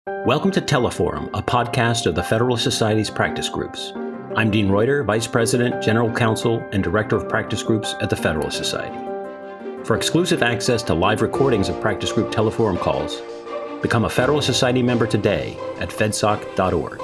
Welcome to Teleforum, a podcast of the Federalist Society's practice groups. I'm Dean Reuter, Vice President, General Counsel, and Director of Practice Groups at the Federalist Society. For exclusive access to live recordings of practice group Teleforum calls, become a Federalist Society member today at fedsoc.org.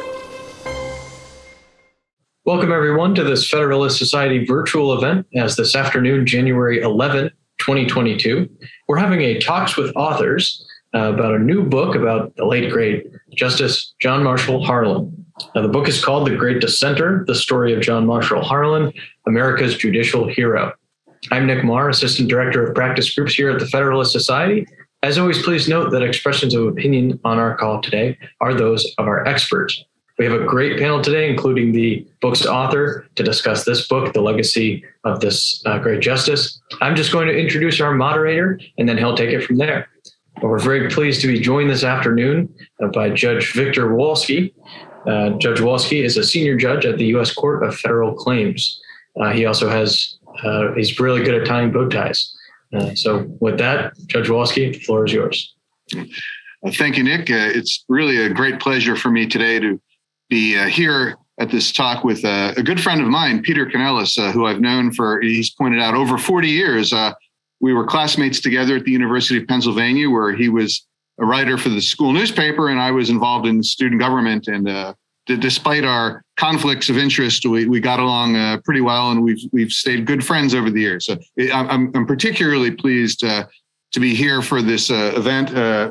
Welcome, everyone, to this Federalist Society virtual event as this afternoon, January 11, 2022. We're having a Talks with Authors about a new book about the late, great Justice John Marshall Harlan. Now, the book is called The Great Dissenter, The Story of John Marshall Harlan, America's Judicial Hero. I'm Nick Marr, Assistant Director of Practice Groups here at the Federalist Society. As always, please note that expressions of opinion on our call today are those of our experts. We have a great panel today, including the book's author, to discuss this book, The Legacy of this Great Justice. I'm just going to introduce our moderator, and then he'll take it from there. We're very pleased to be joined this afternoon by Judge Victor Wolski. Judge Wolski is a senior judge at the U.S. Court of Federal Claims. He also has, he's really good at tying bow ties. So with that, Judge Wolski, the floor is yours. Thank you, Nick. It's really a great pleasure for me today to be here at this talk with a good friend of mine, Peter Canellis, who I've known for, he's pointed out, over 40 years. We were classmates together at the University of Pennsylvania, where he was a writer for the school newspaper, and I was involved in student government. And despite our conflicts of interest, we got along pretty well, and we've stayed good friends over the years. So I'm particularly pleased to be here for this event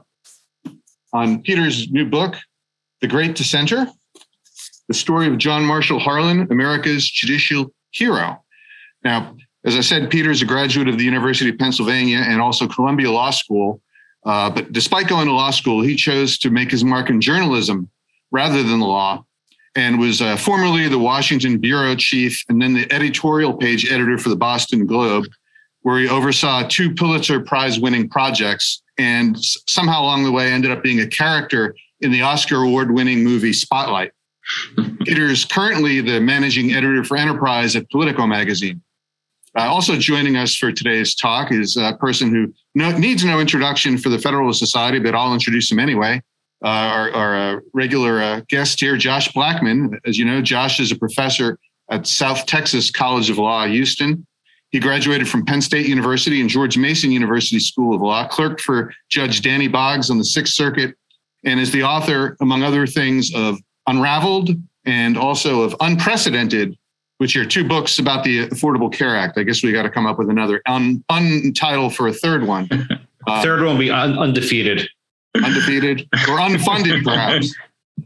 on Peter's new book, The Great Dissenter, The Story of John Marshall Harlan, America's Judicial Hero. Now, as I said, Peter's a graduate of the University of Pennsylvania and also Columbia Law School. But despite going to law school, he chose to make his mark in journalism rather than the law, and was formerly the Washington bureau chief and then the editorial page editor for the Boston Globe, where he oversaw 2 Pulitzer Prize-winning projects and somehow along the way ended up being a character in the Oscar award-winning movie Spotlight. Peter is currently the managing editor for Enterprise at Politico magazine. Also joining us for today's talk is a person who needs no introduction for the Federalist Society, but I'll introduce him anyway. Our regular guest here, Josh Blackman. As you know, Josh is a professor at South Texas College of Law, Houston. He graduated from Penn State University and George Mason University School of Law, clerked for Judge Danny Boggs on the Sixth Circuit, and is the author, among other things, of Unraveled and also of Unprecedented, which are 2 books about the Affordable Care Act. I guess we got to come up with another untitled for a third one. Third one will be undefeated. Undefeated or unfunded, perhaps.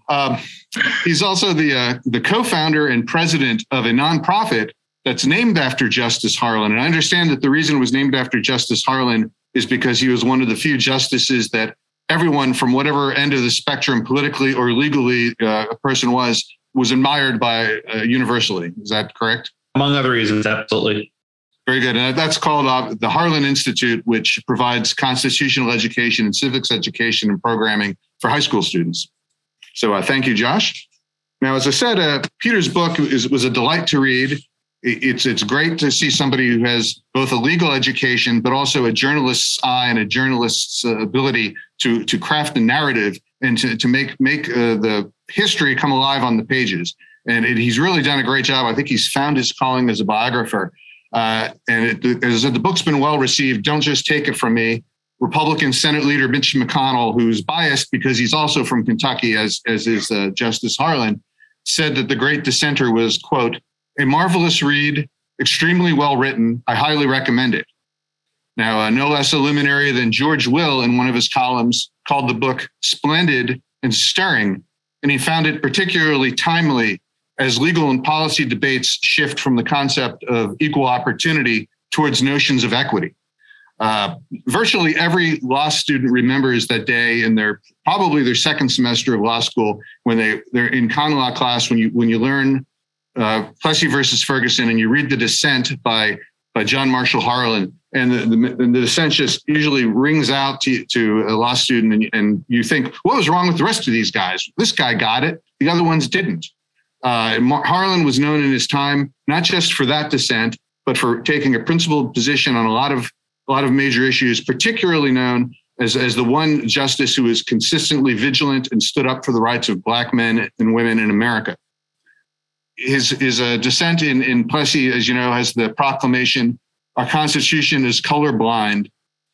He's also the co-founder and president of a nonprofit that's named after Justice Harlan. And I understand that the reason it was named after Justice Harlan is because he was one of the few justices that everyone from whatever end of the spectrum, politically or legally, a person was admired by universally. Is that correct? Among other reasons, absolutely. Very good. And that's called the Harlan Institute, which provides constitutional education and civics education and programming for high school students. So thank you, Josh. Now, as I said, Peter's book was a delight to read. It's great to see somebody who has both a legal education, but also a journalist's eye and a journalist's ability to craft a narrative and to make the history come alive on the pages. And he's really done a great job. I think he's found his calling as a biographer. As the book's been well received, don't just take it from me. Republican Senate Leader Mitch McConnell, who's biased because he's also from Kentucky, as is Justice Harlan, said that The Great Dissenter was, quote, a marvelous read, extremely well written. I highly recommend it. Now, no less a luminary than George Will, in one of his columns, called the book splendid and stirring, and he found it particularly timely as legal and policy debates shift from the concept of equal opportunity towards notions of equity. Virtually every law student remembers that day in probably their second semester of law school when they're in common law class, when you learn Plessy versus Ferguson and you read The Dissent by John Marshall Harlan, and the dissent just usually rings out to a law student, and you think, what was wrong with the rest of these guys? This guy got it, the other ones didn't. Harlan was known in his time not just for that dissent, but for taking a principled position on a lot of major issues, particularly known as the one justice who is consistently vigilant and stood up for the rights of Black men and women in America. His dissent in Plessy, as you know, has the proclamation, "Our Constitution is colorblind."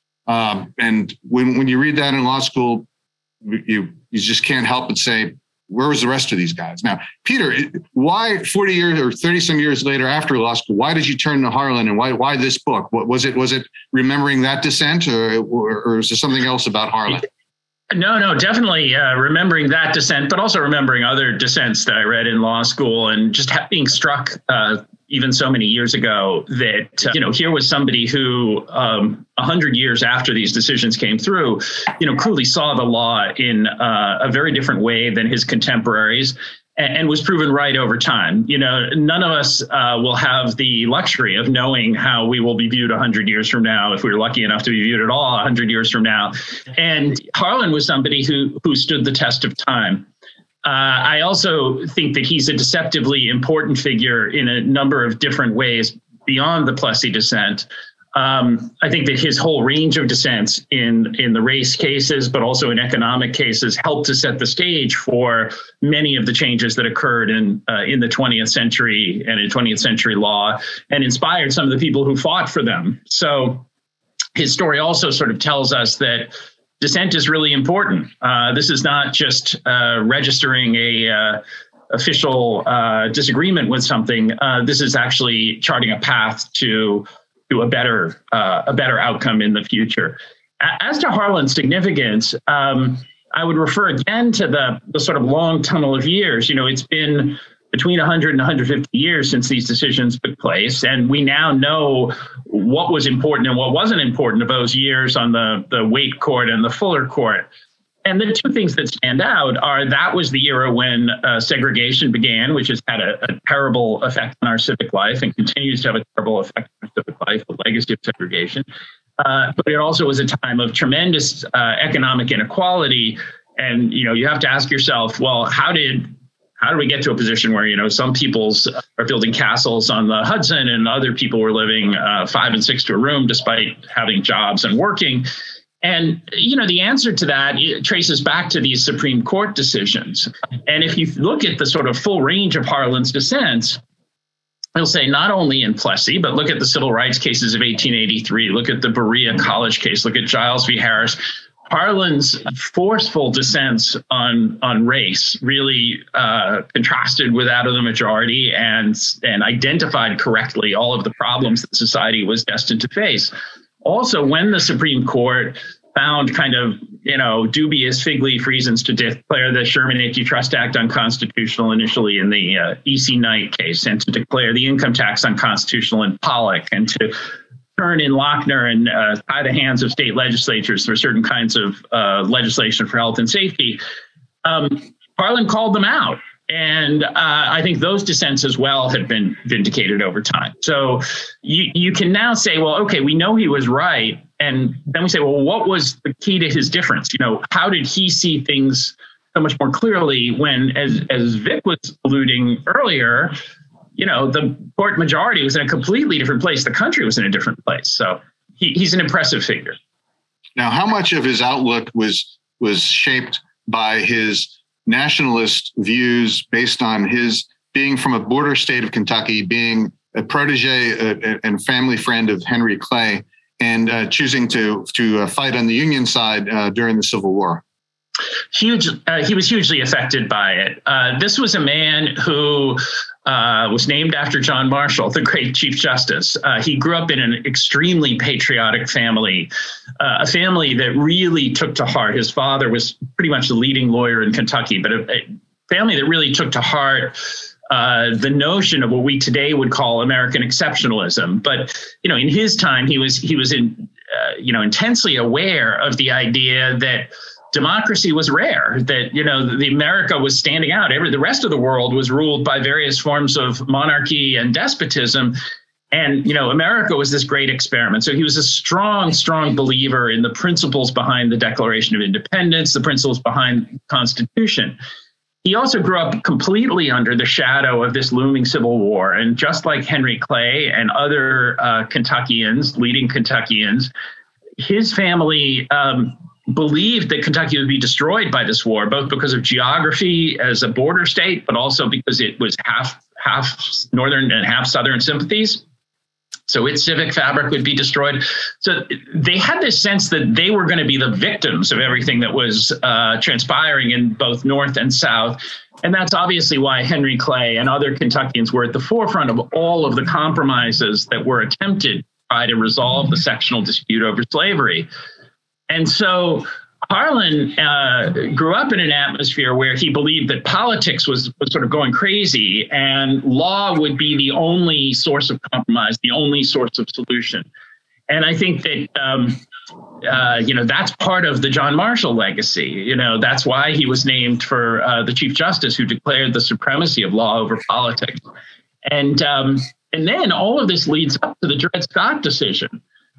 And when you read that in law school, you just can't help but say, where was the rest of these guys? Now, Peter, why 40 years or 30 some years later after law school, why did you turn to Harlan, and why this book? What was it remembering that dissent, or is there something else about Harlan? No, definitely remembering that dissent, but also remembering other dissents that I read in law school, and just being struck even so many years ago that, here was somebody who 100 years after these decisions came through, clearly saw the law in a very different way than his contemporaries, and was proven right over time. None of us will have the luxury of knowing how we will be viewed 100 years from now, if we were lucky enough to be viewed at all 100 years from now. And Harlan was somebody who stood the test of time. I also think that he's a deceptively important figure in a number of different ways beyond the Plessy dissent. I think that his whole range of dissents in the race cases, but also in economic cases, helped to set the stage for many of the changes that occurred in the 20th century and in 20th century law, and inspired some of the people who fought for them. So his story also sort of tells us that dissent is really important. This is not just registering a official disagreement with something. This is actually charting a path to a better outcome in the future. As to Harlan's significance, I would refer again to the sort of long tunnel of years. It's been between 100 and 150 years since these decisions took place, and we now know what was important and what wasn't important of those years on the Waite Court and the Fuller Court. And the two things that stand out are that was the era when segregation began, which has had a terrible effect on our civic life and continues to have a terrible effect on our civic life, the legacy of segregation. But it also was a time of tremendous economic inequality. And, you have to ask yourself, well, how did we get to a position where, some peoples are building castles on the Hudson and other people were living 5 and 6 to a room despite having jobs and working? And, the answer to that traces back to these Supreme Court decisions. And if you look at the sort of full range of Harlan's dissents, he'll say not only in Plessy, but look at the civil rights cases of 1883, look at the Berea College case, look at Giles v. Harris. Harlan's forceful dissents on race really contrasted with that of the majority and identified correctly all of the problems that society was destined to face. Also, when the Supreme Court found kind of, dubious fig leaf reasons to declare the Sherman Antitrust Act unconstitutional initially in the E.C. Knight case, and to declare the income tax unconstitutional in Pollock, and to turn in Lochner and tie the hands of state legislatures for certain kinds of legislation for health and safety, Harlan called them out. And I think those dissents as well have been vindicated over time. So you can now say, well, okay, we know he was right. And then we say, well, what was the key to his difference? How did he see things so much more clearly when, as Vic was alluding earlier, the court majority was in a completely different place. The country was in a different place. So he's an impressive figure. Now, how much of his outlook was shaped by his nationalist views based on his being from a border state of Kentucky, being a protege and family friend of Henry Clay, and choosing to fight on the Union side during the Civil War? He was hugely affected by it. This was a man who was named after John Marshall, the great Chief Justice. He grew up in an extremely patriotic family, a family that really took to heart. His father was pretty much the leading lawyer in Kentucky, but a family that really took to heart the notion of what we today would call American exceptionalism. But, in his time, he was intensely aware of the idea that democracy was rare, that, the America was standing out. The rest of the world was ruled by various forms of monarchy and despotism. And, America was this great experiment. So he was a strong, strong believer in the principles behind the Declaration of Independence, the principles behind the Constitution. He also grew up completely under the shadow of this looming Civil War. And just like Henry Clay and other Kentuckians, leading Kentuckians, his family believed that Kentucky would be destroyed by this war, both because of geography as a border state, but also because it was half northern and half southern sympathies. So its civic fabric would be destroyed. So they had this sense that they were going to be the victims of everything that was transpiring in both North and South. And that's obviously why Henry Clay and other Kentuckians were at the forefront of all of the compromises that were attempted to try to resolve the sectional dispute over slavery. And so Harlan grew up in an atmosphere where he believed that politics was sort of going crazy and law would be the only source of compromise, the only source of solution. And I think that, that's part of the John Marshall legacy. That's why he was named for the Chief Justice who declared the supremacy of law over politics. And then all of this leads up to the Dred Scott decision,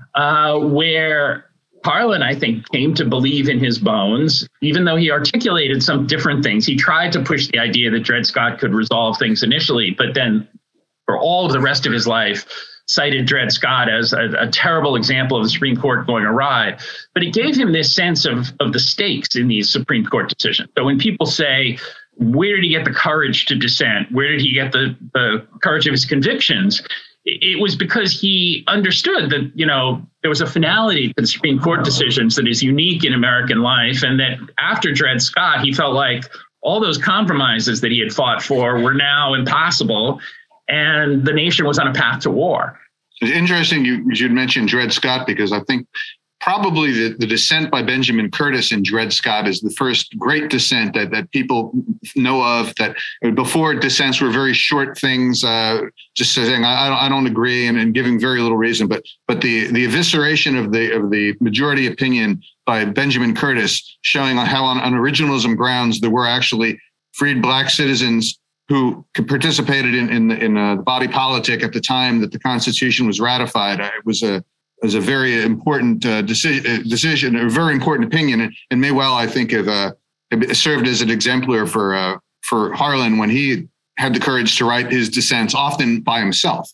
where Harlan, I think, came to believe in his bones, even though he articulated some different things. He tried to push the idea that Dred Scott could resolve things initially, but then for all of the rest of his life, cited Dred Scott as a terrible example of the Supreme Court going awry. But it gave him this sense of the stakes in these Supreme Court decisions. So when people say, where did he get the courage to dissent? Where did he get the courage of his convictions? It was because he understood that, there was a finality to the Supreme Court decisions that is unique in American life. And that after Dred Scott, he felt like all those compromises that he had fought for were now impossible. And the nation was on a path to war. It's interesting you should mention Dred Scott, because I think probably the dissent by Benjamin Curtis in Dred Scott is the first great dissent that people know of. That before, dissents were very short things, just saying I don't agree and giving very little reason. But the evisceration of the majority opinion by Benjamin Curtis, showing how on originalism grounds there were actually freed black citizens who participated in the body politic at the time that the Constitution was ratified. It was a very important decision, a very important opinion, and may well, I think, have served as an exemplar for Harlan when he had the courage to write his dissents, often by himself.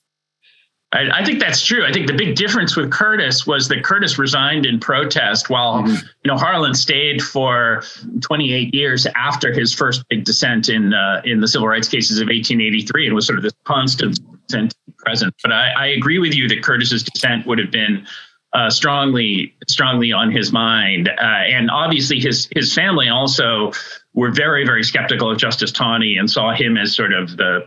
I think that's true. I think the big difference with Curtis was that Curtis resigned in protest while, Harlan stayed for 28 years after his first big dissent in the civil rights cases of 1883, and was sort of this constant dissent present. But I agree with you that Curtis's dissent would have been strongly on his mind. And obviously his family also were very, very skeptical of Justice Taney and saw him as sort of the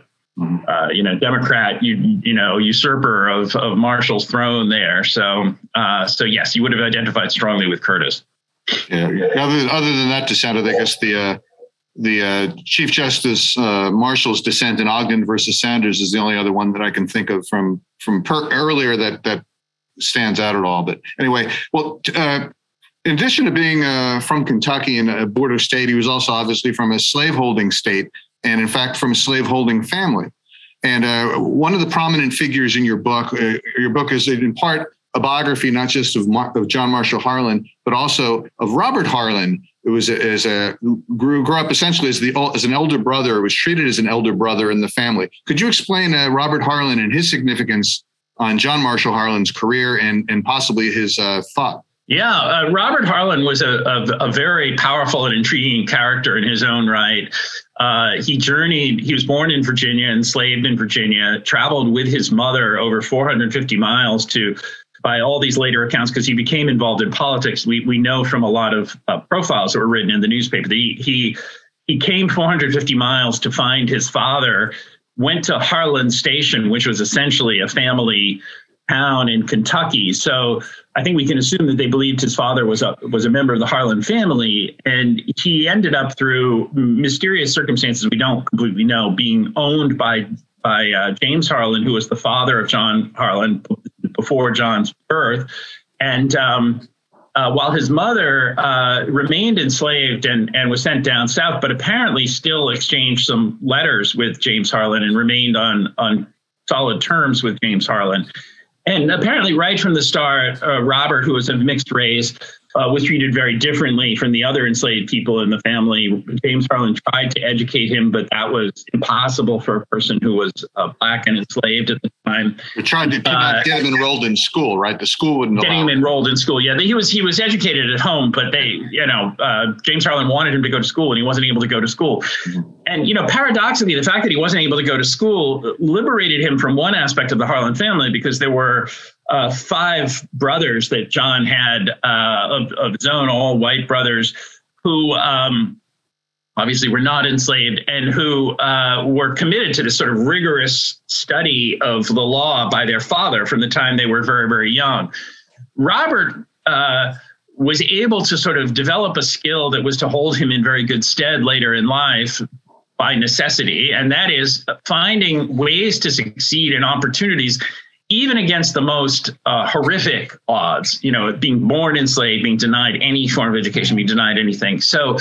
Democrat, usurper of Marshall's throne there. So yes, you would have identified strongly with Curtis. Yeah. Other than that dissent, I guess the Chief Justice Marshall's dissent in Ogden versus Sanders is the only other one that I can think of from earlier that stands out at all. But anyway, well, in addition to being from Kentucky and a border state, he was also obviously from a slaveholding state, and in fact from a slaveholding family. And one of the prominent figures in your book is in part a biography not just of John Marshall Harlan, but also of Robert Harlan, who was grew up essentially as an elder brother, was treated as an elder brother in the family. Could you explain Robert Harlan and his significance on John Marshall Harlan's career and possibly his thought? Yeah, Robert Harlan was a very powerful and intriguing character in his own right. He was born in Virginia, enslaved in Virginia, traveled with his mother over 450 miles by all these later accounts, because he became involved in politics. We know from a lot of profiles that were written in the newspaper that he came 450 miles to find his father, went to Harlan Station, which was essentially a family town in Kentucky. So I think we can assume that they believed his father was a member of the Harlan family, and he ended up, through mysterious circumstances we don't completely know, being owned by James Harlan, who was the father of John Harlan before John's birth. And while his mother remained enslaved and was sent down south, but apparently still exchanged some letters with James Harlan and remained on solid terms with James Harlan. And apparently right from the start, Robert, who was of mixed race, was treated very differently from the other enslaved people in the family. James Harlan tried to educate him, but that was impossible for a person who was Black and enslaved at the time. We tried to get him enrolled in school, right? The school wouldn't allow him enrolled in school. Yeah, he was educated at home, but James Harlan wanted him to go to school, and he wasn't able to go to school. Mm-hmm. And paradoxically, the fact that he wasn't able to go to school liberated him from one aspect of the Harlan family, because there were 5 brothers that John had of his own, all white brothers, who obviously were not enslaved and who were committed to this sort of rigorous study of the law by their father from the time they were very, very young. Robert was able to sort of develop a skill that was to hold him in very good stead later in life by necessity, and that is finding ways to succeed in opportunities even against the most horrific odds, being born enslaved, being denied any form of education, being denied anything. So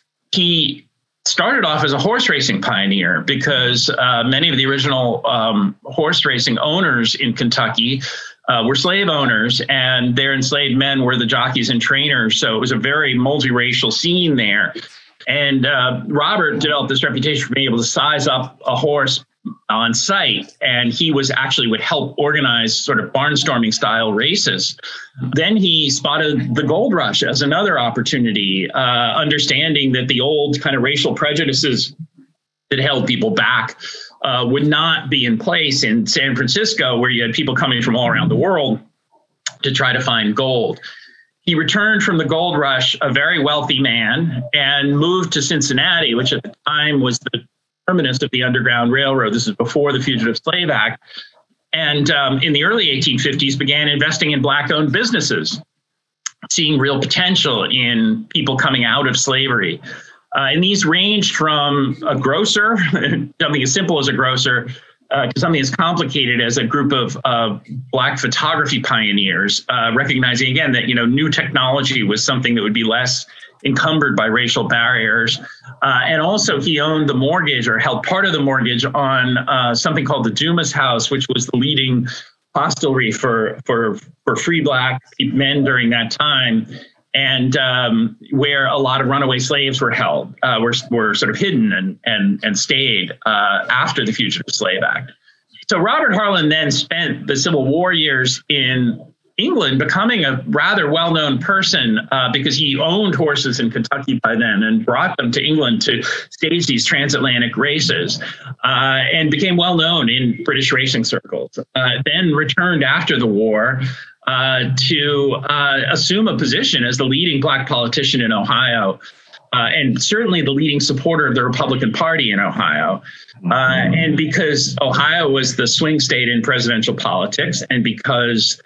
he started off as a horse racing pioneer, because many of the original horse racing owners in Kentucky were slave owners, and their enslaved men were the jockeys and trainers. So it was a very multiracial scene there. And Robert developed this reputation for being able to size up a horse on site, and he would help organize sort of barnstorming style races. Then he spotted the gold rush as another opportunity, understanding that the old kind of racial prejudices that held people back would not be in place in San Francisco, where you had people coming from all around the world to try to find gold. He returned from the gold rush a very wealthy man and moved to Cincinnati, which at the time was the terminus of the Underground Railroad. This is before the Fugitive Slave Act. And in the early 1850s, began investing in Black-owned businesses, seeing real potential in people coming out of slavery. And these ranged from a grocer, something as simple as a grocer, to something as complicated as a group of Black photography pioneers, recognizing again that new technology was something that would be less encumbered by racial barriers. And also he owned the mortgage, or held part of the mortgage, on something called the Dumas House, which was the leading hostelry for free Black men during that time, and where a lot of runaway slaves were held, were sort of hidden and stayed after the Fugitive Slave Act. So Robert Harlan then spent the Civil War years in England, becoming a rather well-known person because he owned horses in Kentucky by then and brought them to England to stage these transatlantic races, and became well-known in British racing circles. Then returned after the war to assume a position as the leading Black politician in Ohio, and certainly the leading supporter of the Republican Party in Ohio. And because Ohio was the swing state in presidential politics, and because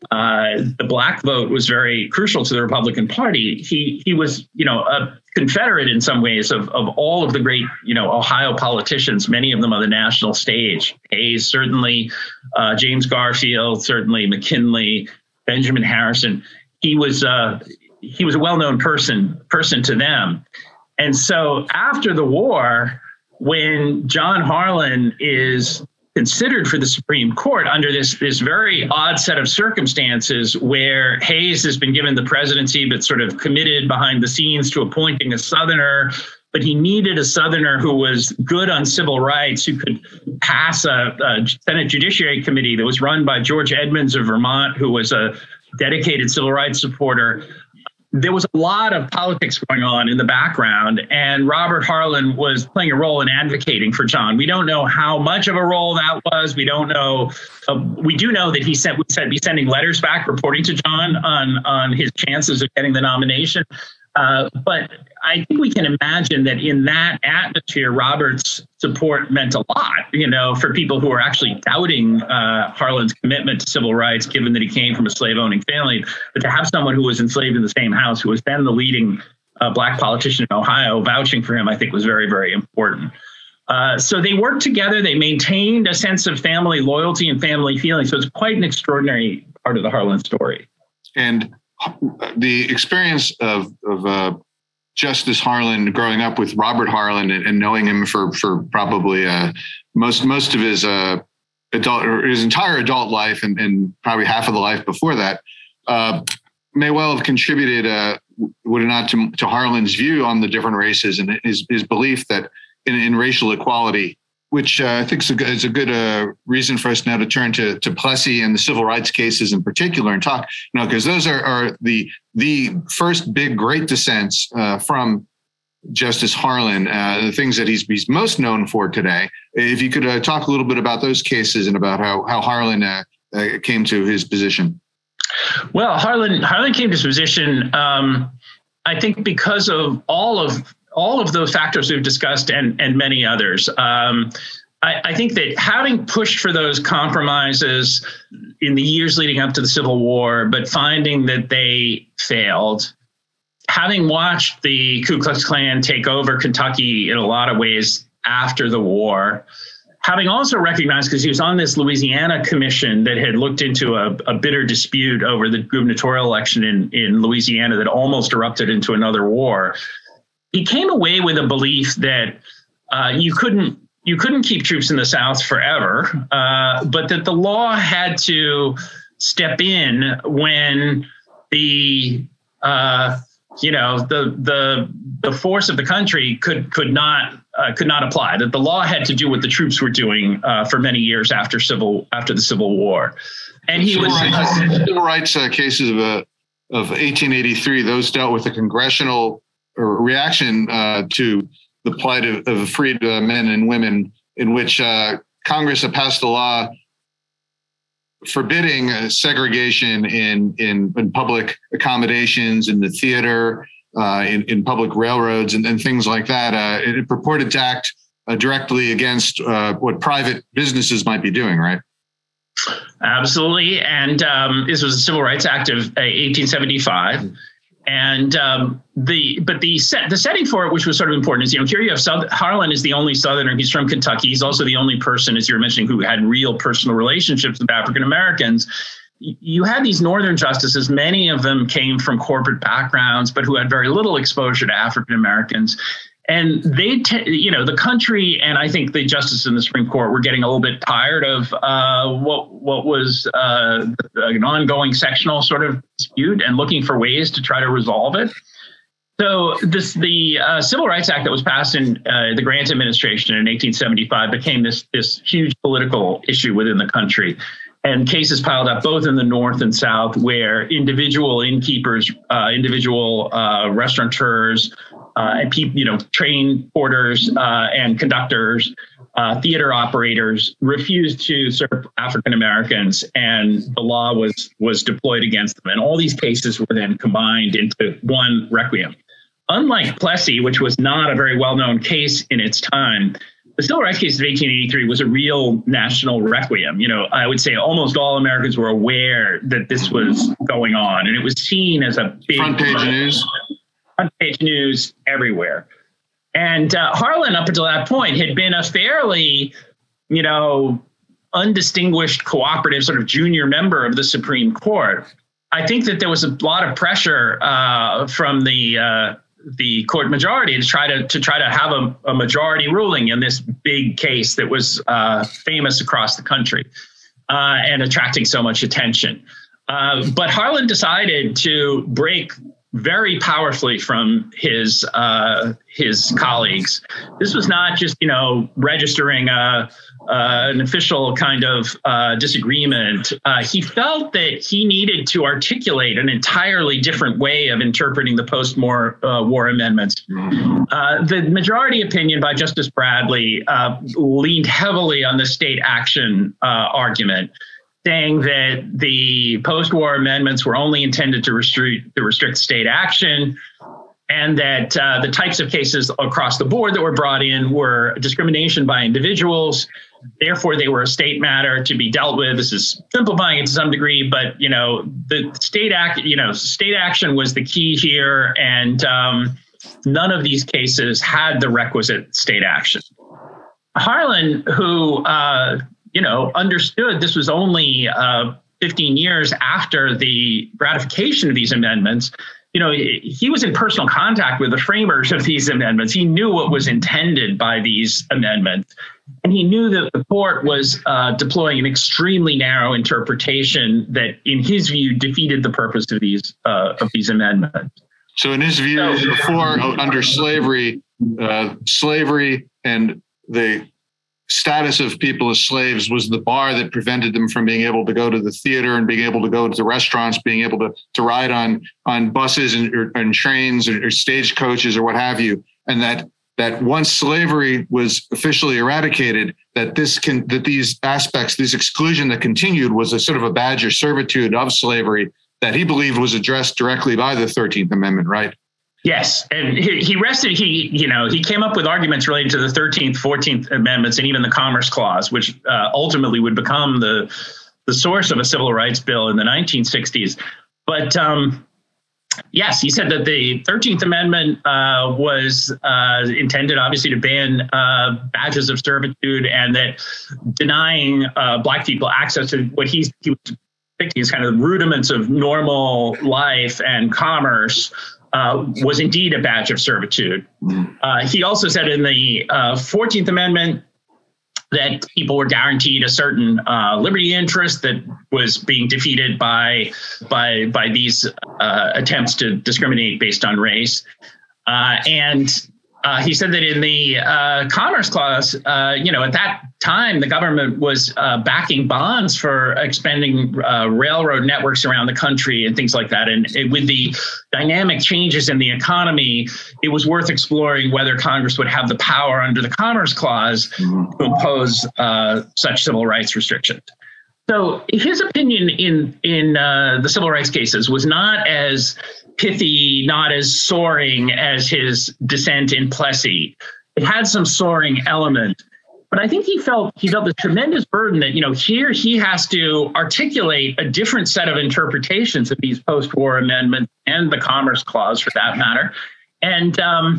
the Black vote was very crucial to the Republican Party, he was, a confederate in some ways of all of the great, Ohio politicians, many of them on the national stage. Hayes, certainly, James Garfield, certainly McKinley, Benjamin Harrison. He was a well-known person to them. And so after the war, when John Harlan is considered for the Supreme Court under this very odd set of circumstances, where Hayes has been given the presidency, but sort of committed behind the scenes to appointing a Southerner, but he needed a Southerner who was good on civil rights, who could pass a Senate Judiciary Committee that was run by George Edmunds of Vermont, who was a dedicated civil rights supporter. There was a lot of politics going on in the background, and Robert Harlan was playing a role in advocating for John. We don't know how much of a role that was. We don't know. We do know that he would be sending letters back reporting to John on his chances of getting the nomination. But I think we can imagine that in that atmosphere, Robert's support meant a lot, for people who are actually doubting Harlan's commitment to civil rights, given that he came from a slave-owning family. But to have someone who was enslaved in the same house, who was then the leading Black politician in Ohio, vouching for him, I think was very, very important. So they worked together. They maintained a sense of family loyalty and family feeling. So it's quite an extraordinary part of the Harlan story. And the experience of Justice Harlan, growing up with Robert Harlan and knowing him for probably most of his entire adult life and probably half of the life before that, may well have contributed, would it not, to Harlan's view on the different races and his belief that in racial equality, which I think is a good reason for us now to turn to Plessy and the civil rights cases in particular and talk, because those are the first big great dissents from Justice Harlan, the things that he's most known for today. If you could talk a little bit about those cases and about how Harlan came to his position. Well, Harlan came to his position, I think, because of all of those factors we've discussed and many others. I think that having pushed for those compromises in the years leading up to the Civil War, but finding that they failed, having watched the Ku Klux Klan take over Kentucky in a lot of ways after the war, having also recognized, because he was on this Louisiana commission that had looked into a bitter dispute over the gubernatorial election in Louisiana that almost erupted into another war, he came away with a belief that you couldn't keep troops in the South forever, but that the law had to step in when the force of the country could not apply. That the law had to do what the troops were doing for many years after the Civil War, and civil rights cases of 1883. Those dealt with the congressional reaction to the plight of freed men and women, in which Congress had passed a law forbidding segregation in public accommodations, in the theater, in public railroads, and things like that. It purported to act directly against what private businesses might be doing, right? Absolutely. And this was the Civil Rights Act of 1875. And the setting for it, which was sort of important, is, here you have Harlan is the only Southerner. He's from Kentucky. He's also the only person, as you were mentioning, who had real personal relationships with African Americans. You had these Northern justices, many of them came from corporate backgrounds, but who had very little exposure to African Americans. And the country, and I think the justices in the Supreme Court, were getting a little bit tired of what was an ongoing sectional sort of dispute and looking for ways to try to resolve it. So the Civil Rights Act that was passed in the Grant administration in 1875 became this huge political issue within the country. And cases piled up both in the North and South, where individual innkeepers, individual restaurateurs, and train porters and conductors, theater operators refused to serve African Americans, and the law was deployed against them. And all these cases were then combined into one requiem. Unlike Plessy, which was not a very well-known case in its time, the Civil Rights case of 1883 was a real national requiem. I would say almost all Americans were aware that this was going on, and it was seen as a big front page news everywhere. And Harlan, up until that point, had been a fairly, undistinguished cooperative sort of junior member of the Supreme Court. I think that there was a lot of pressure from the court majority to try to have a majority ruling in this big case that was famous across the country and attracting so much attention. But Harlan decided to break very powerfully from his colleagues. This was not just, registering an official kind of disagreement. He felt that he needed to articulate an entirely different way of interpreting the post-war amendments. The majority opinion by Justice Bradley leaned heavily on the state action argument, saying that the post-war amendments were only intended to restrict state action, and that the types of cases across the board that were brought in were discrimination by individuals. Therefore, they were a state matter to be dealt with. This is simplifying it to some degree, but the state action was the key here, and none of these cases had the requisite state action. Harlan, who understood this was only 15 years after the ratification of these amendments, he was in personal contact with the framers of these amendments. He knew what was intended by these amendments. And he knew that the court was deploying an extremely narrow interpretation that, in his view, defeated the purpose of these amendments. So in his view, before, under slavery, slavery and the status of people as slaves was the bar that prevented them from being able to go to the theater and being able to go to the restaurants, being able to ride on buses and trains or stagecoaches or what have you. And that once slavery was officially eradicated, that these aspects, this exclusion that continued was a sort of a badge of servitude of slavery that he believed was addressed directly by the 13th Amendment, right? Yes, and he came up with arguments related to the 13th, 14th Amendments, and even the Commerce Clause, which ultimately would become the source of a civil rights bill in the 1960s. But yes, he said that the 13th Amendment was intended, obviously, to ban badges of servitude, and that denying Black people access to what he was depicting as kind of rudiments of normal life and commerce was indeed a badge of servitude. He also said in the 14th Amendment that people were guaranteed a certain liberty interest that was being defeated by these attempts to discriminate based on race. And he said that in the Commerce Clause, at that time, the government was backing bonds for expanding railroad networks around the country and things like that. And with the dynamic changes in the economy, it was worth exploring whether Congress would have the power under the Commerce Clause to impose such civil rights restrictions. So his opinion in the civil rights cases was not as pithy, not as soaring as his dissent in Plessy. It had some soaring element, but I think he felt the tremendous burden that, here he has to articulate a different set of interpretations of these post-war amendments and the Commerce Clause, for that matter. And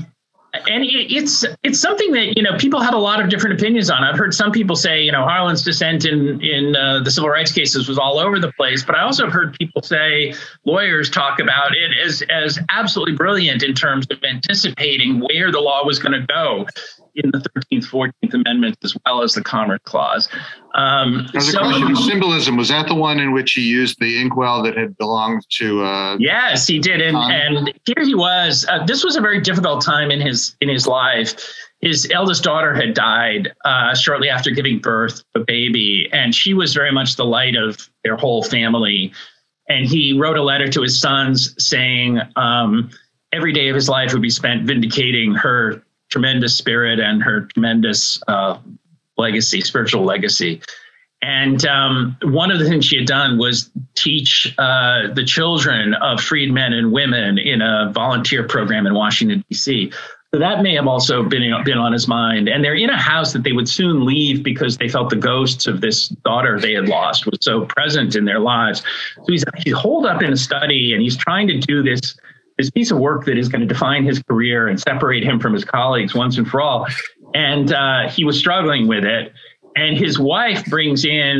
it's something that, people have a lot of different opinions on. I've heard some people say, Harlan's dissent in the civil rights cases was all over the place. But I also have heard people say, lawyers talk about it as absolutely brilliant in terms of anticipating where the law was going to go in the 13th, 14th Amendments, as well as the Commerce Clause. There's a question of symbolism. Was that the one in which he used the inkwell that had belonged to? Yes, he did. And here he was. This was a very difficult time in his life. His eldest daughter had died shortly after giving birth to a baby, and she was very much the light of their whole family. And he wrote a letter to his sons saying every day of his life would be spent vindicating her tremendous spirit and her tremendous spiritual legacy. And one of the things she had done was teach the children of freedmen and women in a volunteer program in Washington, D.C. So that may have also been on his mind. And they're in a house that they would soon leave because they felt the ghosts of this daughter they had lost was so present in their lives. So he's holed up in a study, and he's trying to do this piece of work that is going to define his career and separate him from his colleagues once and for all. And he was struggling with it. And his wife brings in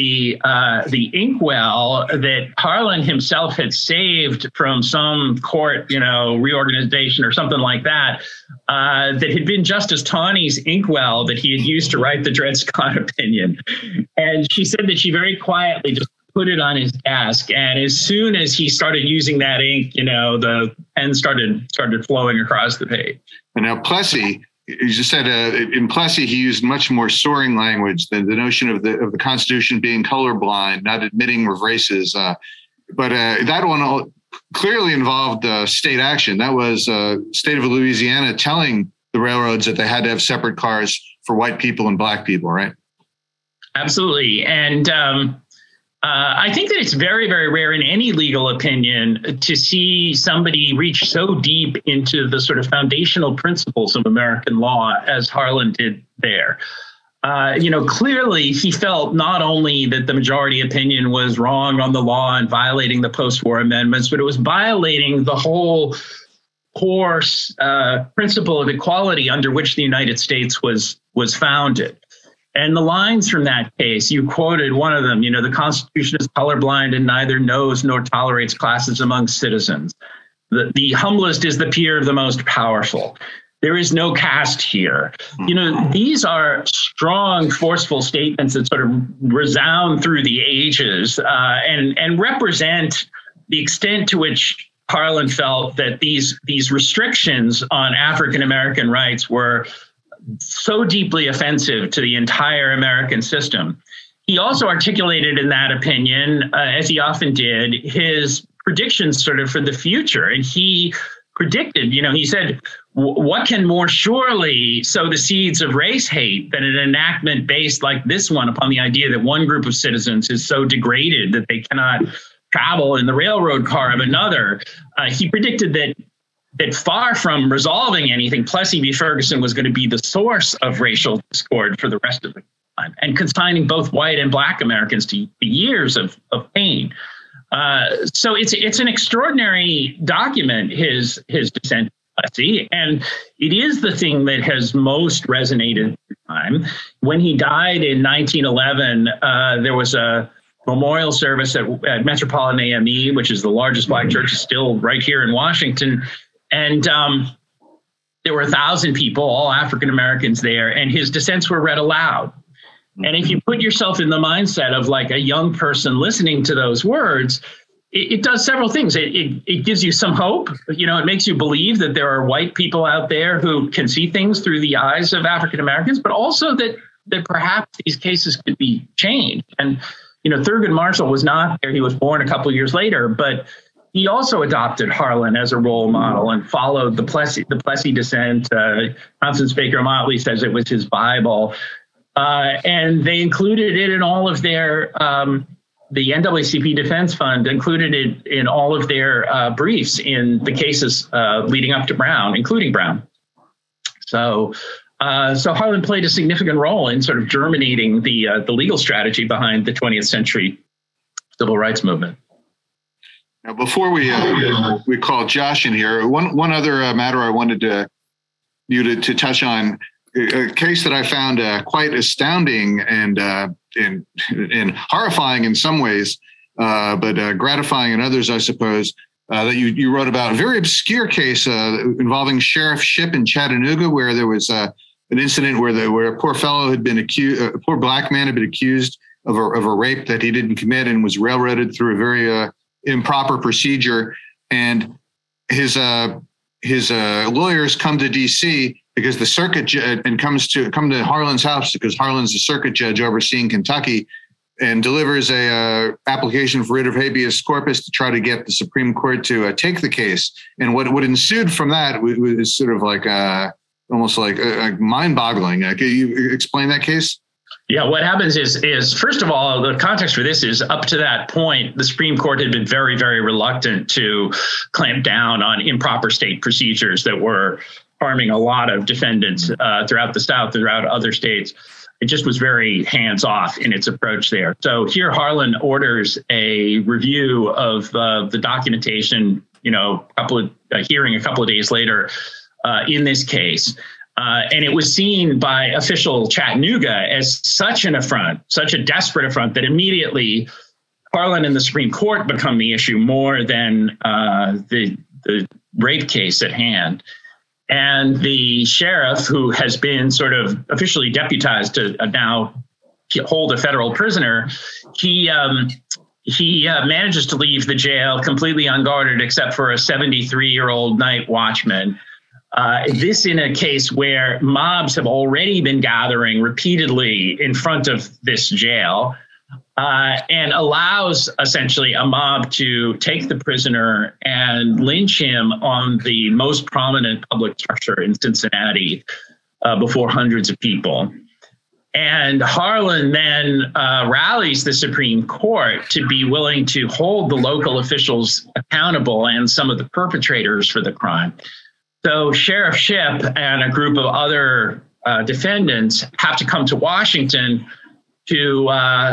the inkwell that Harlan himself had saved from some court, reorganization or something like that, that had been Justice Taney's inkwell that he had used to write the Dred Scott opinion. And she said that she very quietly just put it on his desk. And as soon as he started using that ink, the pen started flowing across the page. And now Plessy, you just said in Plessy, he used much more soaring language than the notion of the Constitution being colorblind, not admitting of races. But that one clearly involved state action. That was state of Louisiana telling the railroads that they had to have separate cars for white people and Black people, right? Absolutely. And I think that it's very, very rare in any legal opinion to see somebody reach so deep into the sort of foundational principles of American law as Harlan did there. Clearly he felt not only that the majority opinion was wrong on the law and violating the post-war amendments, but it was violating the whole core principle of equality under which the United States was founded. And the lines from that case, you quoted one of them, the Constitution is colorblind and neither knows nor tolerates classes among citizens. the humblest is the peer of the most powerful. There is no caste here. These are strong, forceful statements that sort of resound through the ages and represent the extent to which Harlan felt that these restrictions on African American rights were so deeply offensive to the entire American system. He also articulated in that opinion, as he often did, his predictions sort of for the future. And he predicted, he said, what can more surely sow the seeds of race hate than an enactment based like this one upon the idea that one group of citizens is so degraded that they cannot travel in the railroad car of another. He predicted that far from resolving anything, Plessy v. Ferguson was going to be the source of racial discord for the rest of the time and consigning both white and black Americans to years of pain. So it's an extraordinary document, his dissent, Plessy, and it is the thing that has most resonated at the time. When he died in 1911, there was a memorial service at Metropolitan AME, which is the largest black church still right here in Washington. And there were 1,000 people, all African Americans there, and his dissents were read aloud. And if you put yourself in the mindset of like a young person listening to those words, it does several things. It gives you some hope. It makes you believe that there are white people out there who can see things through the eyes of African Americans, but also that perhaps these cases could be changed. And, Thurgood Marshall was not there. He was born a couple of years later, but he also adopted Harlan as a role model and followed the Plessy dissent. Constance Baker Motley says it was his Bible. And they included it in all of their, the NAACP Defense Fund included it in all of their briefs in the cases leading up to Brown, including Brown. So Harlan played a significant role in sort of germinating the legal strategy behind the 20th century civil rights movement. Now, before we call Josh in here, one other matter I wanted you to touch on. A case that I found quite astounding and horrifying in some ways, but gratifying in others, I suppose, that you wrote about. A very obscure case involving Sheriff Shipp in Chattanooga, where there was an incident where a poor fellow had been accused, a poor black man had been accused of a rape that he didn't commit and was railroaded through a very improper procedure. And his lawyers come to D.C. because the circuit judge come to Harlan's house because Harlan's the circuit judge overseeing Kentucky, and delivers a application for writ of habeas corpus to try to get the Supreme Court to take the case. And what ensued from that was sort of like almost like mind-boggling. Can you explain that case? Yeah, what happens is first of all, the context for this is up to that point, the Supreme Court had been very, very reluctant to clamp down on improper state procedures that were harming a lot of defendants throughout the South, throughout other states. It just was very hands-off in its approach there. So here Harlan orders a review of the documentation, hearing a couple of days later in this case. And it was seen by official Chattanooga as such an affront, such a desperate affront, that immediately Harlan and the Supreme Court become the issue more than the rape case at hand. And the sheriff, who has been sort of officially deputized to now hold a federal prisoner, he manages to leave the jail completely unguarded, except for a 73-year-old night watchman. This in a case where mobs have already been gathering repeatedly in front of this jail, and allows essentially a mob to take the prisoner and lynch him on the most prominent public structure in Cincinnati before hundreds of people. And Harlan then rallies the Supreme Court to be willing to hold the local officials accountable and some of the perpetrators for the crime. So Sheriff Shipp and a group of other defendants have to come to Washington to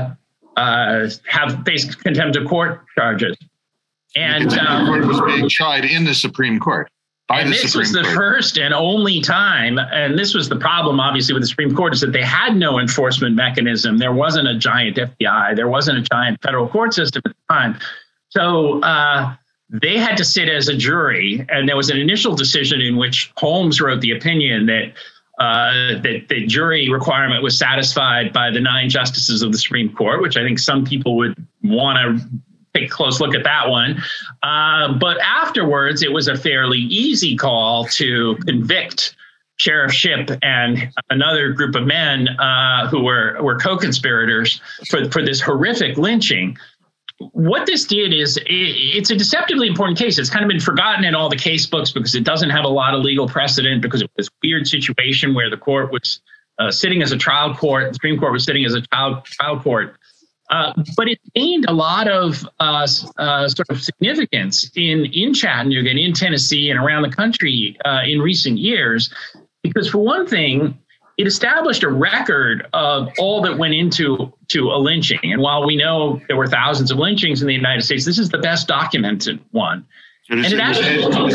have faced contempt of court charges. And the court was being tried in the Supreme Court. This was the first and only time, and this was the problem, obviously, with the Supreme Court, is that they had no enforcement mechanism. There wasn't a giant FBI. There wasn't a giant federal court system at the time. So they had to sit as a jury. And there was an initial decision in which Holmes wrote the opinion that that the jury requirement was satisfied by the 9 justices of the Supreme Court, which I think some people would want to take a close look at that one. But afterwards, it was a fairly easy call to convict Sheriff Shipp and another group of men who were co-conspirators for this horrific lynching. What this did is it's a deceptively important case. It's kind of been forgotten in all the case books because it doesn't have a lot of legal precedent, because it was this weird situation where the court was sitting as a trial court, the Supreme Court was sitting as a trial court. But it gained a lot of sort of significance in Chattanooga and in Tennessee and around the country in recent years, because for one thing, it established a record of all that went into a lynching. And while we know there were thousands of lynchings in the United States, this is the best documented one. And it actually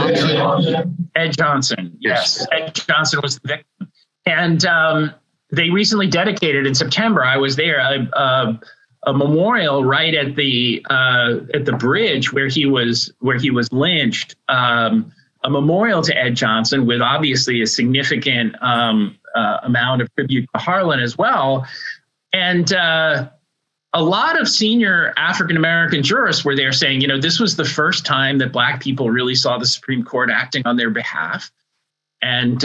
Ed Johnson. Yes. Ed Johnson was the victim. And they recently dedicated in September, I was there, a memorial right at the bridge where he was lynched, a memorial to Ed Johnson with obviously a significant amount of tribute to Harlan as well. And a lot of senior African-American jurists were there saying, this was the first time that Black people really saw the Supreme Court acting on their behalf. And,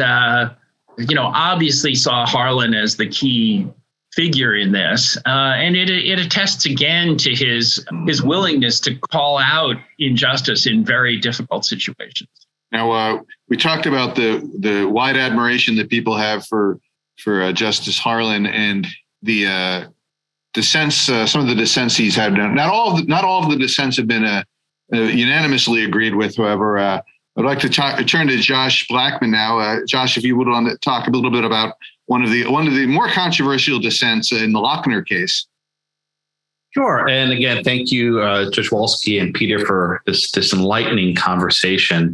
obviously saw Harlan as the key figure in this. And it attests again to his willingness to call out injustice in very difficult situations. Now, we talked about the wide admiration that people have for Justice Harlan and the dissents. Some of the dissents he's had. Not all of the dissents have been unanimously agreed with. However, I'd like to turn to Josh Blackman now. Josh, if you would want to talk a little bit about one of the more controversial dissents in the Lochner case. Sure. And again, thank you, Judge Walsky and Peter, for this enlightening conversation.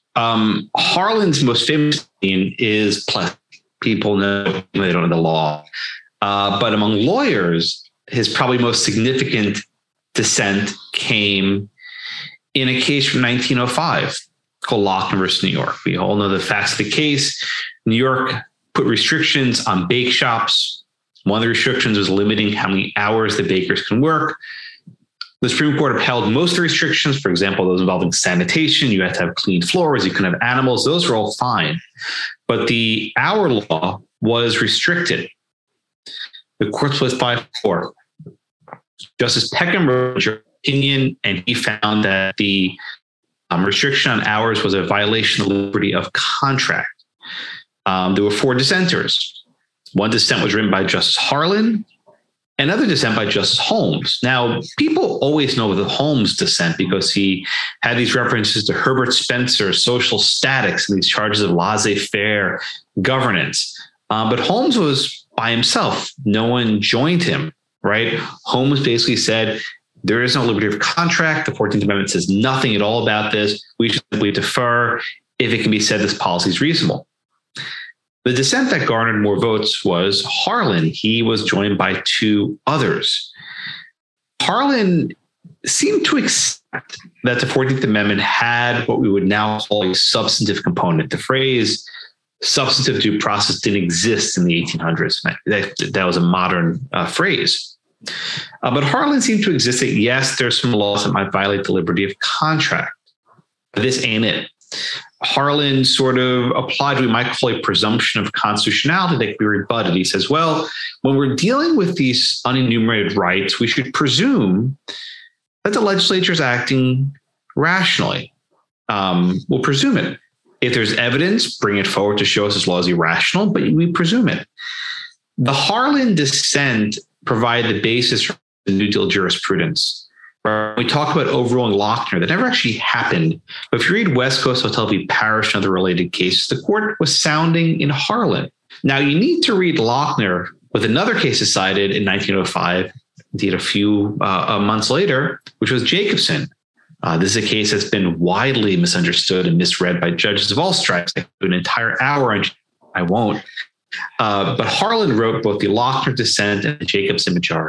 Harlan's most famous scene is Plessy. People know they don't know the law. But among lawyers, his probably most significant dissent came in a case from 1905 called Lochner versus New York. We all know the facts of the case. New York put restrictions on bake shops. One of the restrictions was limiting how many hours the bakers can work. The Supreme Court upheld most of the restrictions, for example, those involving sanitation. You had to have clean floors. You couldn't have animals. Those were all fine. But the hour law was restricted. The court split 5-4. Justice Peckham wrote your opinion, and he found that the restriction on hours was a violation of the liberty of contract. There were 4 dissenters. One dissent was written by Justice Harlan, another dissent by Justice Holmes. Now, people always know the Holmes dissent because he had these references to Herbert Spencer's social statics and these charges of laissez-faire governance. But Holmes was by himself. No one joined him, right? Holmes basically said, there is no liberty of contract. The 14th Amendment says nothing at all about this. We should simply defer if it can be said this policy is reasonable. The dissent that garnered more votes was Harlan. He was joined by 2 others. Harlan seemed to accept that the 14th Amendment had what we would now call a substantive component. The phrase substantive due process didn't exist in the 1800s. That was a modern phrase. But Harlan seemed to exist that, yes, there's some laws that might violate the liberty of contract. But this ain't it. Harlan sort of applied what we might call a presumption of constitutionality that can be rebutted. He says, well, when we're dealing with these unenumerated rights, we should presume that the legislature is acting rationally. We'll presume it. If there's evidence, bring it forward to show us this law is irrational, but we presume it. The Harlan dissent provided the basis for the New Deal jurisprudence. We talk about overruling Lochner. That never actually happened. But if you read West Coast Hotel v. Parrish and other related cases, the court was sounding in Harlan. Now, you need to read Lochner with another case decided in 1905, indeed a few months later, which was Jacobson. This is a case that's been widely misunderstood and misread by judges of all stripes. I could do an entire hour, and I won't. But Harlan wrote both the Lochner dissent and the Jacobson majority.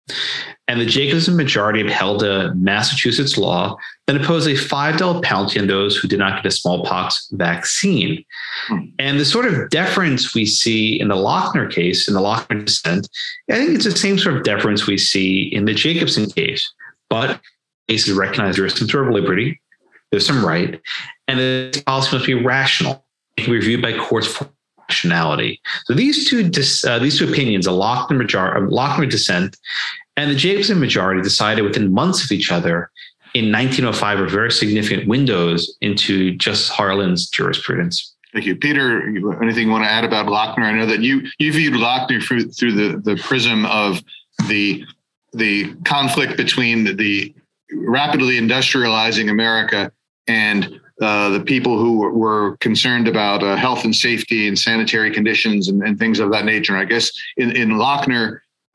And the Jacobson majority upheld a Massachusetts law that imposed a $5 penalty on those who did not get a smallpox vaccine. And the sort of deference we see in the Lochner case, in the Lochner dissent, I think it's the same sort of deference we see in the Jacobson case. But cases recognize there is some sort of liberty, there's some right, and the policy must be rational. It can be reviewed by courts for rationality. So these two opinions, a Lochner dissent and the Jacobson majority, decided within months of each other in 1905 were very significant windows into Justice Harlan's jurisprudence. Thank you. Peter, anything you want to add about Lochner? I know that you viewed Lochner through the prism of the conflict between the rapidly industrializing America and the people who were concerned about health and safety and sanitary conditions and things of that nature. And I guess in Lochner,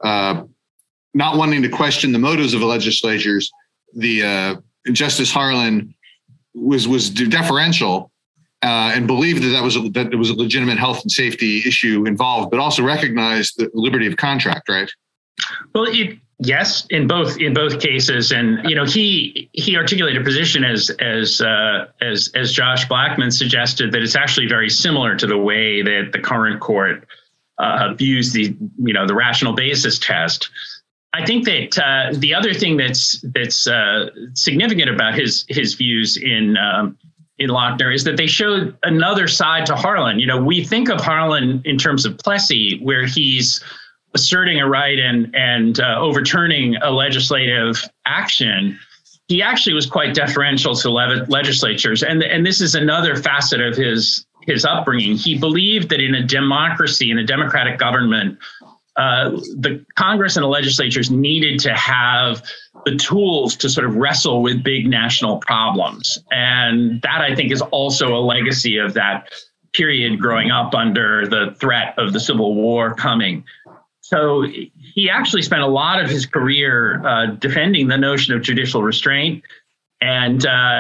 not wanting to question the motives of the legislatures, the Justice Harlan was deferential and believed that it was a legitimate health and safety issue involved, but also recognized the liberty of contract, right? Well, yes, in both cases, and he articulated a position as Josh Blackman suggested, that it's actually very similar to the way that the current court views the rational basis test. I think that the other thing that's significant about his views in Lochner is that they showed another side to Harlan. We think of Harlan in terms of Plessy, where he's asserting a right and overturning a legislative action. He actually was quite deferential to legislatures, and this is another facet of his upbringing. He believed that in a democracy, in a democratic government, the Congress and the legislatures needed to have the tools to sort of wrestle with big national problems. And that, I think, is also a legacy of that period growing up under the threat of the Civil War coming. So he actually spent a lot of his career defending the notion of judicial restraint and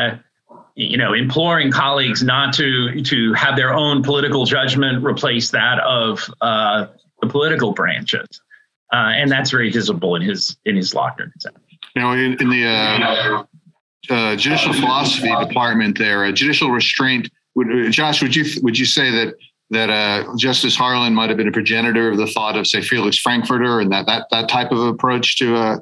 imploring colleagues not to have their own political judgment replace that of the political branches, and that's very visible in his Lochner dissent. Now, in the judicial philosophy department, there, judicial restraint. Josh, would you say that Justice Harlan might have been a progenitor of the thought of, say, Felix Frankfurter and that type of approach to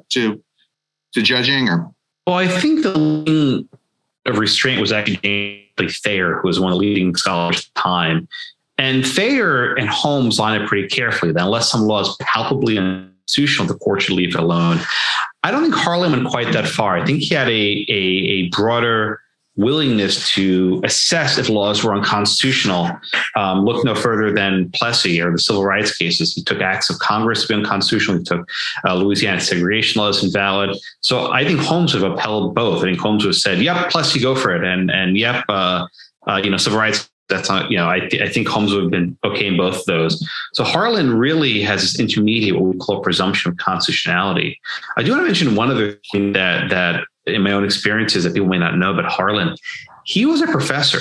judging? Or? Well, I think the leading of restraint was actually Thayer, who was one of the leading scholars at the time. And Thayer and Holmes line up pretty carefully that unless some law is palpably unconstitutional, the court should leave it alone. I don't think Harlan went quite that far. I think he had a broader willingness to assess if laws were unconstitutional. Look no further than Plessy or the civil rights cases. He took acts of Congress to be unconstitutional. He took Louisiana segregation laws invalid. So I think Holmes would have upheld both. I think Holmes would have said, "Yep, Plessy, go for it," and "Yep, civil rights." That's not, I think Holmes would have been okay in both of those. So Harlan really has this intermediate, what we call presumption of constitutionality. I do want to mention one other thing that in my own experiences that people may not know about Harlan. He was a professor.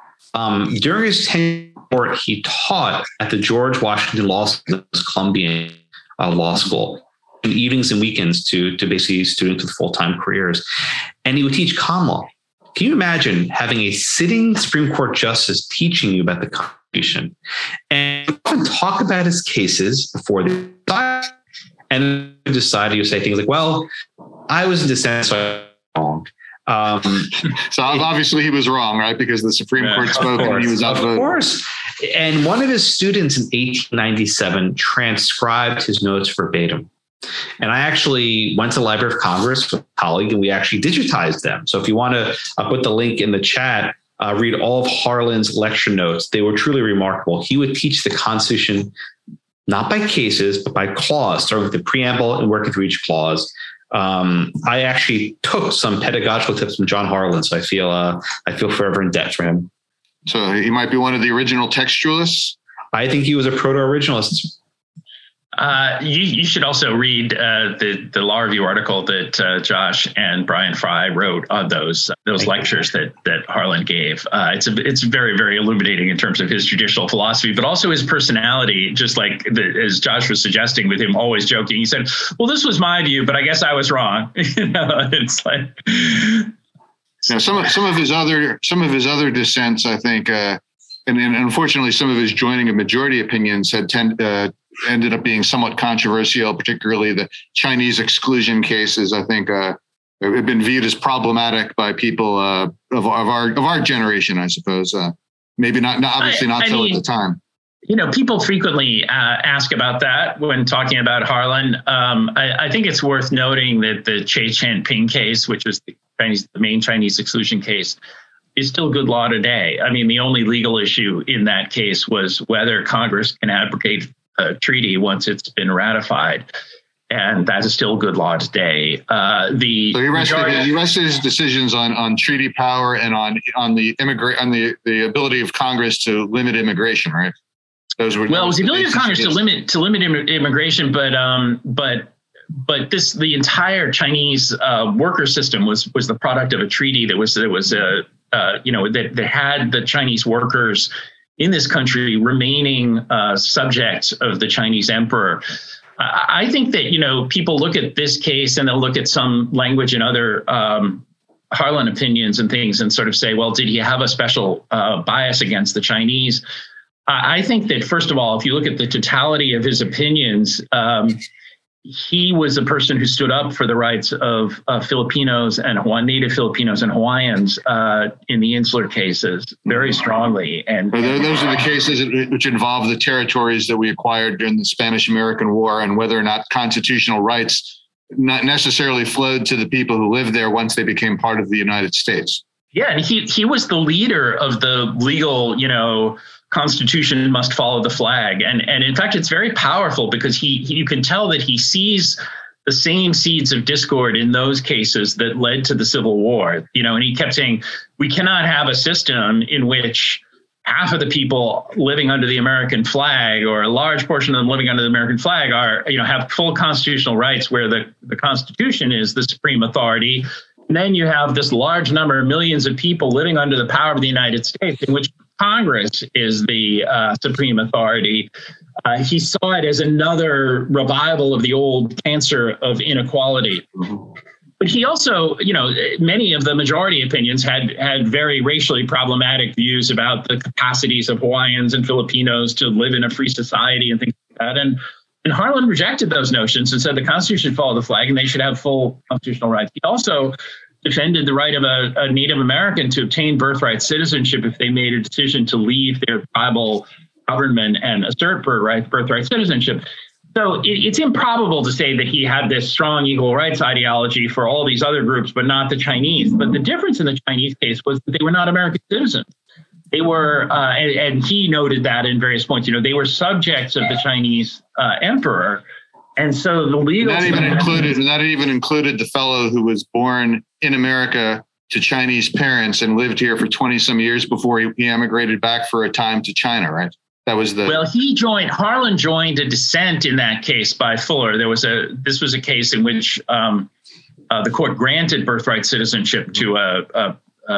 During his tenure, he taught at the George Washington Law School, Columbia Law School, in evenings and weekends to basically students with full-time careers. And he would teach common law. Can you imagine having a sitting Supreme Court justice teaching you about the Constitution and often talk about his cases before they decide, and decide you say things like, "Well, I was in dissent, so I was wrong." So obviously he was wrong, right? Because the Supreme Court spoke and he was outvoted. Of course. And one of his students in 1897 transcribed his notes verbatim. And I actually went to the Library of Congress with a colleague and we actually digitized them. So if you want to put the link in the chat, read all of Harlan's lecture notes. They were truly remarkable. He would teach the Constitution, not by cases, but by clause, starting with the preamble and working through each clause. I actually took some pedagogical tips from John Harlan. So I feel forever in debt for him. So he might be one of the original textualists. I think he was a proto-originalist. You should also read the law review article that Josh and Brian Fry wrote on those lectures that Harlan gave. It's very, very illuminating in terms of his judicial philosophy, but also his personality. Just like as Josh was suggesting, with him always joking, he said, "Well, this was my view, but I guess I was wrong." It's like some of his other dissents, I think, and unfortunately, some of his joining of majority opinions ended up being somewhat controversial, particularly the Chinese exclusion cases. I think have been viewed as problematic by people of our generation, I suppose. Maybe not obviously not so at the time. People frequently ask about that when talking about Harlan. I think it's worth noting that the Che Chan-ping case, which was the main Chinese exclusion case, is still good law today. I mean, the only legal issue in that case was whether Congress can abrogate a treaty once it's been ratified, and that is still good law today. So he rested his decisions on treaty power and on the ability of Congress to limit immigration, right? It was the ability of Congress to limit immigration, but the entire Chinese worker system was the product of a treaty that had the Chinese workers in this country remaining subjects of the Chinese emperor. I think that, people look at this case and they'll look at some language in other Harlan opinions and things and sort of say, well, did he have a special bias against the Chinese? I think that, first of all, if you look at the totality of his opinions, he was a person who stood up for the rights of Filipinos and native Filipinos and Hawaiians in the insular cases very strongly. And those are the cases which involve the territories that we acquired during the Spanish-American War, and whether or not constitutional rights not necessarily flowed to the people who lived there once they became part of the United States. Yeah, and he was the leader of the legal, Constitution must follow the flag. And in fact, it's very powerful because you can tell that he sees the same seeds of discord in those cases that led to the Civil War, and he kept saying, we cannot have a system in which half of the people living under the American flag, or a large portion of them living under the American flag, have full constitutional rights where the Constitution is the supreme authority. And then you have this large number of millions of people living under the power of the United States, in which Congress is the supreme authority. He saw it as another revival of the old cancer of inequality. But he also, many of the majority opinions had very racially problematic views about the capacities of Hawaiians and Filipinos to live in a free society and things like that. And Harlan rejected those notions and said the Constitution should follow the flag and they should have full constitutional rights. He also defended the right of a Native American to obtain birthright citizenship if they made a decision to leave their tribal government and assert birthright citizenship. So it's improbable to say that he had this strong equal rights ideology for all these other groups, but not the Chinese. But the difference in the Chinese case was that they were not American citizens. They were, and he noted that in various points, they were subjects of the Chinese emperor. And so the legal that even included the fellow who was born in America to Chinese parents and lived here for 20 some years before he emigrated back for a time to China, right? That was Harlan joined a dissent in that case by Fuller. This was a case in which the court granted birthright citizenship to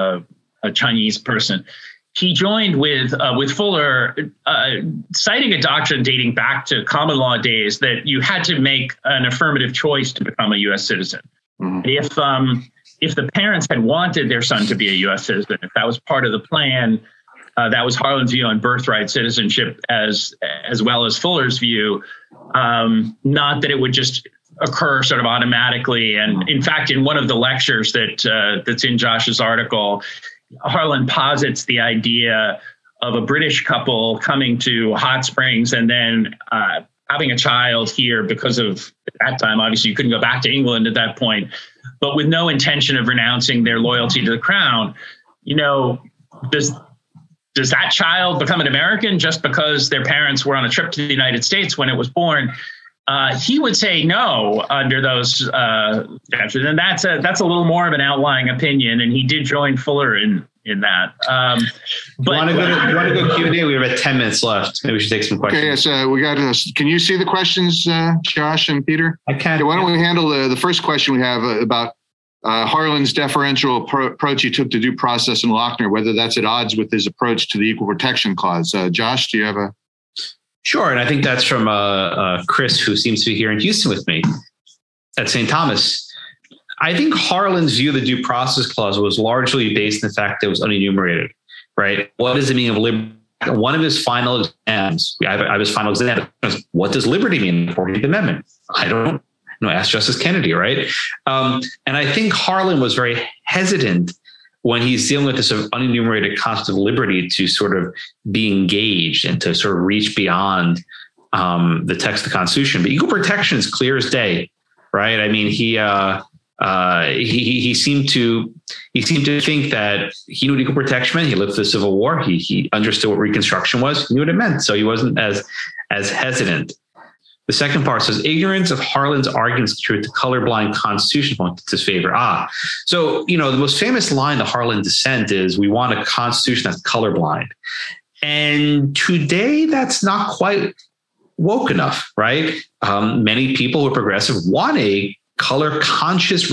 a Chinese person. He joined with Fuller, citing a doctrine dating back to common law days that you had to make an affirmative choice to become a U.S. citizen. Mm-hmm. If the parents had wanted their son to be a U.S. citizen, if that was part of the plan, that was Harlan's view on birthright citizenship, as well as Fuller's view. Not that it would just occur sort of automatically. And in fact, in one of the lectures that's in Josh's article, Harlan posits the idea of a British couple coming to Hot Springs and then having a child here because of, at that time, obviously you couldn't go back to England at that point, but with no intention of renouncing their loyalty to the crown. Does that child become an American just because their parents were on a trip to the United States when it was born? He would say no under those statutes, and that's a little more of an outlying opinion. And he did join Fuller in in that. But you want to go Q&A? We have about 10 minutes left. Maybe we should take some questions. Okay, yes, we got. Can you see the questions, Josh and Peter? I can. Okay, why don't we handle the first question we have about Harlan's deferential approach he took to due process in Lochner, whether that's at odds with his approach to the Equal Protection Clause. Josh, do you have a? Sure, and I think that's from Chris, who seems to be here in Houston with me at St. Thomas. I think Harlan's view of the due process clause was largely based on the fact that it was unenumerated, right? What does it mean of liberty? One of his final exams, I have his final exam. What does liberty mean in the 14th Amendment? I don't know. Ask Justice Kennedy, right? And I think Harlan was very hesitant when he's dealing with this sort of unenumerated constitutional liberty to sort of be engaged and to sort of reach beyond the text of the Constitution. But equal protection is clear as day, right? I mean, he seemed to think that he knew what equal protection meant. He lived through the Civil War. He understood what Reconstruction was. He knew what it meant. So he wasn't as hesitant. The second part says, ignorance of Harlan's arguments contribute to colorblind constitution points in his favor. So, the most famous line, the Harlan dissent, is we want a constitution that's colorblind. And today that's not quite woke enough, right? Many people who are progressive want a color conscious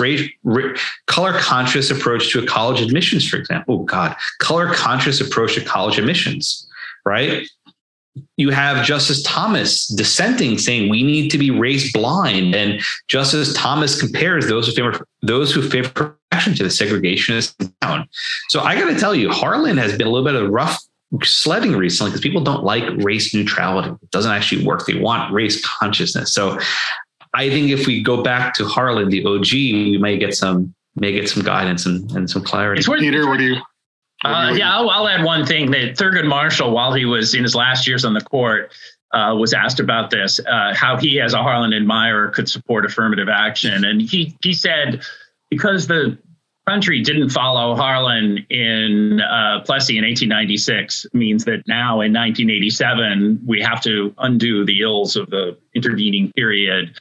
approach to a college admissions, for example. Color conscious approach to college admissions, right? You have Justice Thomas dissenting, saying we need to be race blind, and Justice Thomas compares those who favor action to the segregationists in town. So I got to tell you, Harlan has been a little bit of rough sledding recently because people don't like race neutrality. It doesn't actually work. They want race consciousness. So I think if we go back to Harlan, the OG, we may get some guidance and some clarity. Peter, what do you? I'll add one thing that Thurgood Marshall, while he was in his last years on the court, was asked about this, how he, as a Harlan admirer, could support affirmative action. And he said, because the country didn't follow Harlan in Plessy in 1896, means that now in 1987, we have to undo the ills of the intervening period.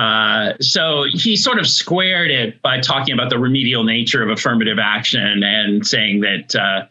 So he sort of squared it by talking about the remedial nature of affirmative action and saying that,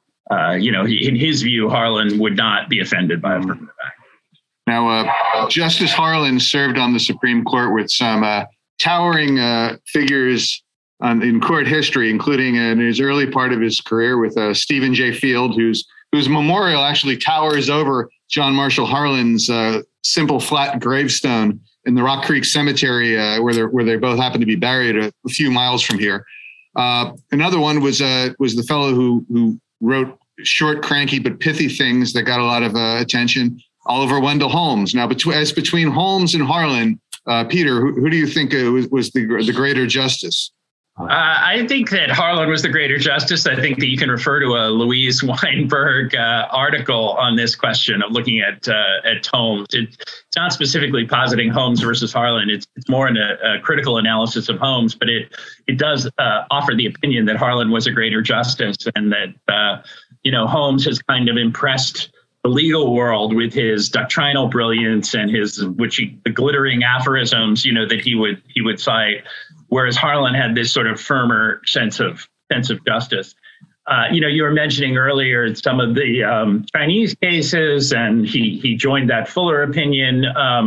in his view, Harlan would not be offended by affirmative action. Now, Justice Harlan served on the Supreme Court with some towering figures in court history, including in his early part of his career with Stephen J. Field, whose memorial actually towers over John Marshall Harlan's simple flat gravestone in the Rock Creek Cemetery, where they both happen to be buried a few miles from here. Another one was the fellow who wrote short, cranky, but pithy things that got a lot of attention, Oliver Wendell Holmes. Now, between Holmes and Harlan, Peter, who do you think was the greater justice? I think that Harlan was the greater justice. I think that you can refer to a Louise Weinberg article on this question of looking at Holmes. It's not specifically positing Holmes versus Harlan. It's more in a critical analysis of Holmes, but it does offer the opinion that Harlan was a greater justice, and that Holmes has kind of impressed the legal world with his doctrinal brilliance and the glittering aphorisms, that he would cite. Whereas Harlan had this sort of firmer sense of justice. You were mentioning earlier some of the Chinese cases, and he joined that Fuller opinion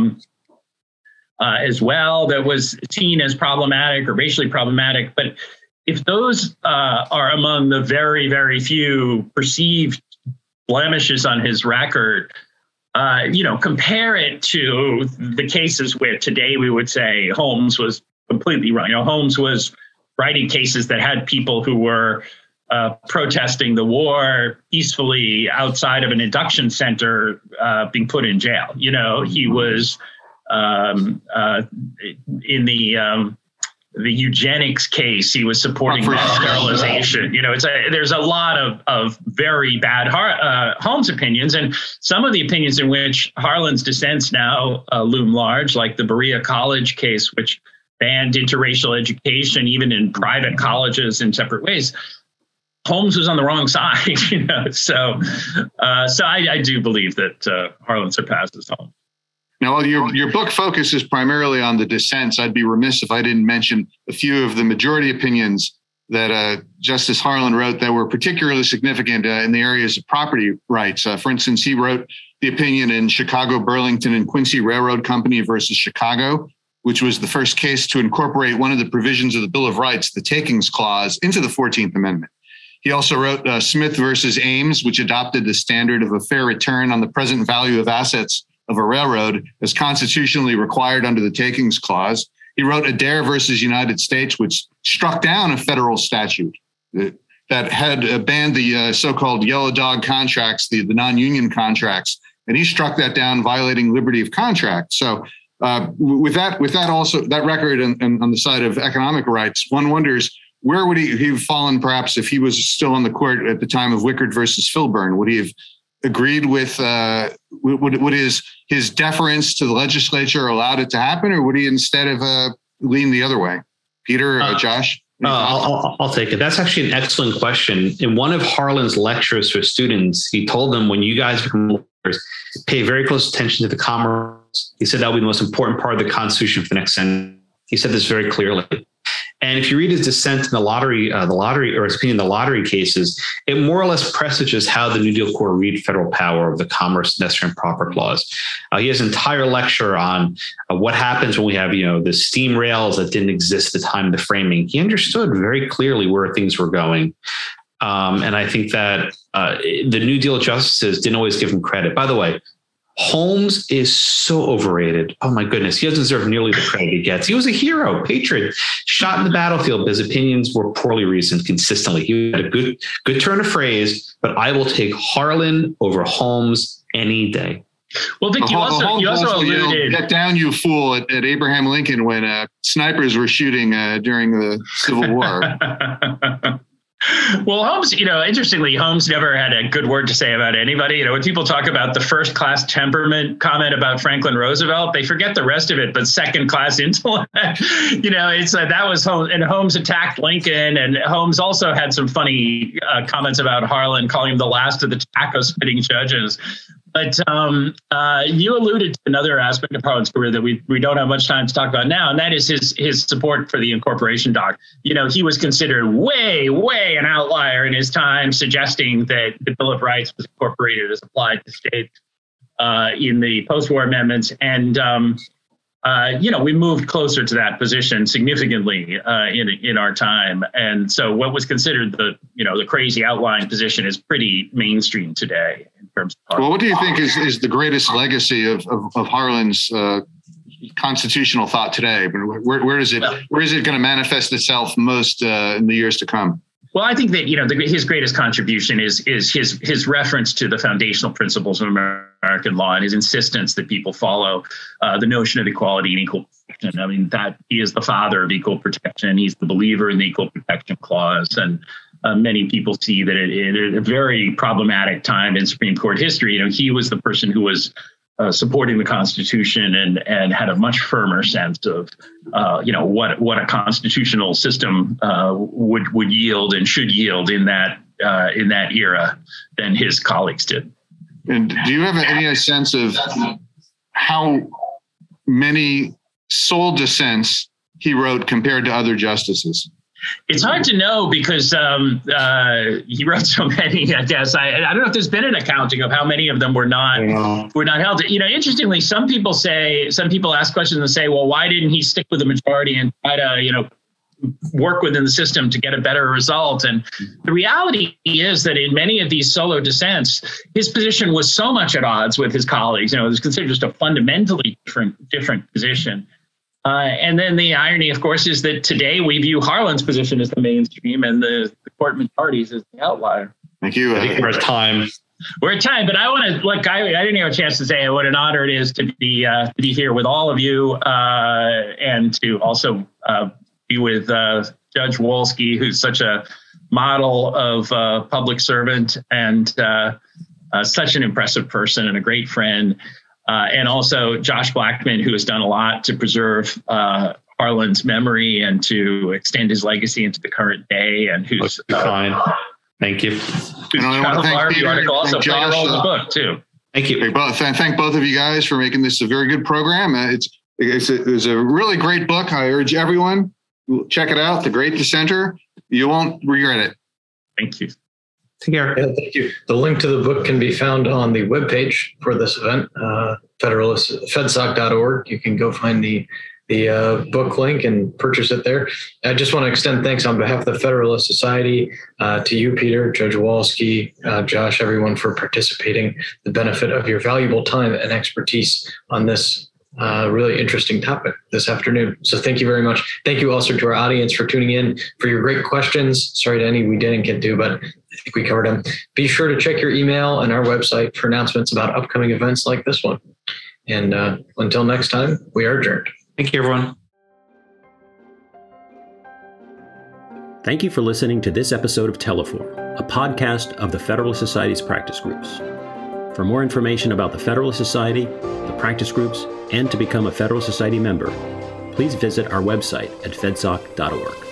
as well that was seen as problematic or racially problematic. But if those are among the very, very few perceived blemishes on his record, compare it to the cases where today we would say Holmes was completely wrong. Holmes was writing cases that had people who were protesting the war peacefully outside of an induction center being put in jail. He was in the eugenics case. He was supporting mass sterilization. There's a lot of very bad Holmes opinions, and some of the opinions in which Harlan's dissents now loom large, like the Berea College case, which banned interracial education, even in private colleges in separate ways. Holmes was on the wrong side, So I do believe that Harlan surpasses Holmes. Now, while your book focuses primarily on the dissents, I'd be remiss if I didn't mention a few of the majority opinions that Justice Harlan wrote that were particularly significant in the areas of property rights. For instance, he wrote the opinion in Chicago, Burlington, and Quincy Railroad Company versus Chicago, which was the first case to incorporate one of the provisions of the Bill of Rights, the Takings Clause, into the 14th Amendment. He also wrote Smith versus Ames, which adopted the standard of a fair return on the present value of assets of a railroad as constitutionally required under the Takings Clause. He wrote Adair versus United States, which struck down a federal statute that had banned the so-called yellow dog contracts, the non-union contracts, and he struck that down, violating liberty of contract. So with that also, that record on the side of economic rights, one wonders, where would he have fallen perhaps if he was still on the court at the time of Wickard versus Filburn? Would he have agreed with, would his deference to the legislature allowed it to happen, or would he instead have leaned the other way? Peter, Josh? I'll take it. That's actually an excellent question. In one of Harlan's lectures for students, he told them, when you guys become lawyers, pay very close attention to the commerce. He said that will be the most important part of the Constitution for the next century. He said this very clearly. And if you read his dissent in the lottery, or his opinion in the lottery cases, it more or less presages how the New Deal Court read federal power of the Commerce, Necessary, and Proper Clause. He has an entire lecture on what happens when we have, the steam rails that didn't exist at the time of the framing. He understood very clearly where things were going. And I think that the New Deal justices didn't always give him credit. By the way, Holmes is so overrated. Oh my goodness. He doesn't deserve nearly the credit he gets. He was a hero, patriot, shot in the battlefield, but his opinions were poorly reasoned consistently. He had a good turn of phrase, but I will take Harlan over Holmes any day. Well, Vic, you also alluded. Get down, you fool, at Abraham Lincoln when snipers were shooting during the Civil War. Well, Holmes, interestingly, Holmes never had a good word to say about anybody. When people talk about the first class temperament comment about Franklin Roosevelt, they forget the rest of it, but second class intellect, it's that was Holmes, and Holmes attacked Lincoln, and Holmes also had some funny comments about Harlan, calling him the last of the tobacco spitting judges. But you alluded to another aspect of Harlan's career that we don't have much time to talk about now, and that is his support for the incorporation doc. He was considered way an outlier in his time, suggesting that the Bill of Rights was incorporated as applied to states in the post-war amendments. And, we moved closer to that position significantly in our time. And so what was considered the crazy outlying position is pretty mainstream today in terms of Harlan. Well, what do you think is the greatest legacy of Harlan's constitutional thought today? Where is it going to manifest itself most in the years to come? Well, I think that his greatest contribution is his reference to the foundational principles of American law and his insistence that people follow the notion of equality and equal protection. I mean, that he is the father of equal protection. He's the believer in the Equal Protection Clause, and many people see that at a very problematic time in Supreme Court history, he was the person who was supporting the Constitution and had a much firmer sense of what a constitutional system would yield and should yield in that era than his colleagues did. And do you have any sense of how many sole dissents he wrote compared to other justices? It's hard to know because he wrote so many. I guess I don't know if there's been an accounting of how many of them were not held. Interestingly, some people ask questions and say, well, why didn't he stick with the majority and try to work within the system to get a better result? And the reality is that in many of these solo dissents, his position was so much at odds with his colleagues. It was considered just a fundamentally different position. And then the irony, of course, is that today we view Harlan's position as the mainstream and the court majorities as the outlier. Thank you. I think we're at time. We're at time, but I want to I didn't have a chance to say what an honor it is to be here with all of you and to also be with Judge Wolski, who's such a model of public servant and such an impressive person and a great friend. And also Josh Blackman, who has done a lot to preserve Harlan's memory and to extend his legacy into the current day, and who's kind. Thank you. And I want to thank Peter and also Josh. played a role in the book too. Thank you. Thank both of you guys for making this a very good program. It's a really great book. I urge everyone check it out. The Great Dissenter. You won't regret it. Thank you. Take care. Yeah, thank you. The link to the book can be found on the webpage for this event, fedsoc.org. You can go find the book link and purchase it there. I just want to extend thanks on behalf of the Federalist Society to you, Peter, Judge Walski, Josh, everyone for participating, the benefit of your valuable time and expertise on this really interesting topic this afternoon. So thank you very much. Thank you also to our audience for tuning in, for your great questions. Sorry to any we didn't get to, but I think we covered them. Be sure to check your email and our website for announcements about upcoming events like this one. And until next time, we are adjourned. Thank you, everyone. Thank you for listening to this episode of Teleform, a podcast of the Federalist Society's practice groups. For more information about the Federalist Society, the practice groups, and to become a Federalist Society member, please visit our website at fedsoc.org.